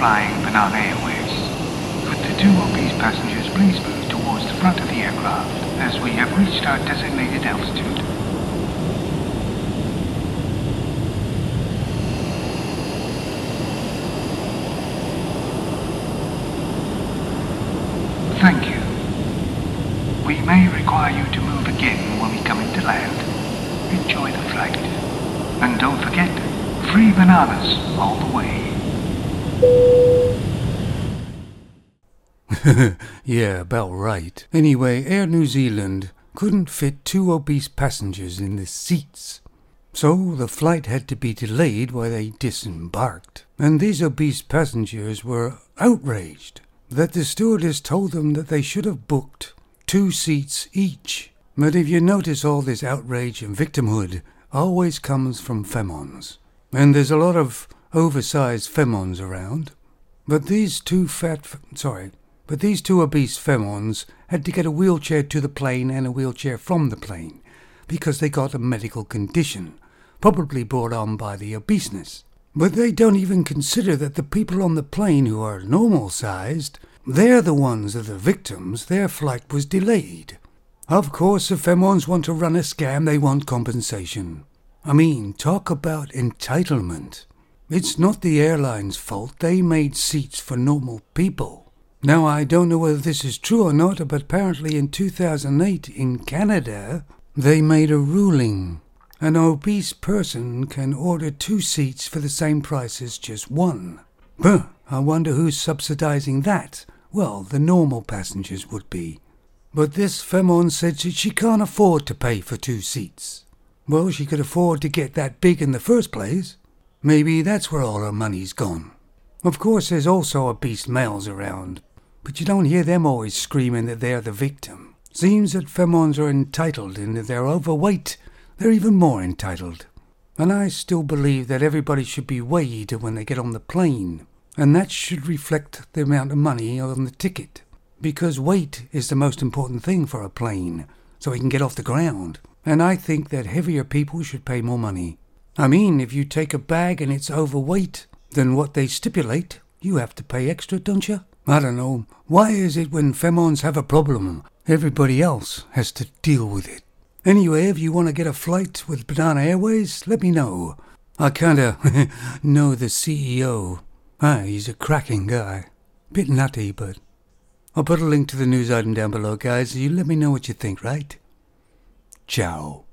flying Banana Airways. With the two obese passengers, please move towards the front of the aircraft as we have reached our designated altitude. Thank you. We may require you to move again when we come into land. Enjoy the flight. And don't forget, free bananas all the way. Yeah, about right. Anyway, Air New Zealand couldn't fit two obese passengers in the seats. So the flight had to be delayed while they disembarked. And these obese passengers were outraged that the stewardess told them that they should have booked 2 seats each. But if you notice, all this outrage and victimhood always comes from femons. And there's a lot of oversized femons around. But these two obese femons had to get a wheelchair to the plane and a wheelchair from the plane because they got a medical condition, probably brought on by the obeseness. But they don't even consider that the people on the plane who are normal-sized, they're the ones that are the victims. Their flight was delayed. Of course, if femons want to run a scam, they want compensation. I mean, talk about entitlement. It's not the airline's fault. They made seats for normal people. Now, I don't know whether this is true or not, but apparently in 2008 in Canada, they made a ruling. An obese person can order 2 seats for the same price as just 1. I wonder who's subsidizing that. Well, the normal passengers would be. But this femon said that she can't afford to pay for 2 seats. Well, she could afford to get that big in the first place. Maybe that's where all her money's gone. Of course, there's also obese males around, but you don't hear them always screaming that they're the victim. Seems that femons are entitled, and if they're overweight, they're even more entitled. And I still believe that everybody should be weighed when they get on the plane, and that should reflect the amount of money on the ticket, because weight is the most important thing for a plane, so it can get off the ground. And I think that heavier people should pay more money. I mean, if you take a bag and it's overweight, then what they stipulate, you have to pay extra, don't you? I don't know. Why is it when femons have a problem, everybody else has to deal with it? Anyway, if you want to get a flight with Banana Airways, let me know. I kinda know the CEO. He's a cracking guy. Bit nutty, but I'll put a link to the news item down below, guys. You let me know what you think, right? Ciao.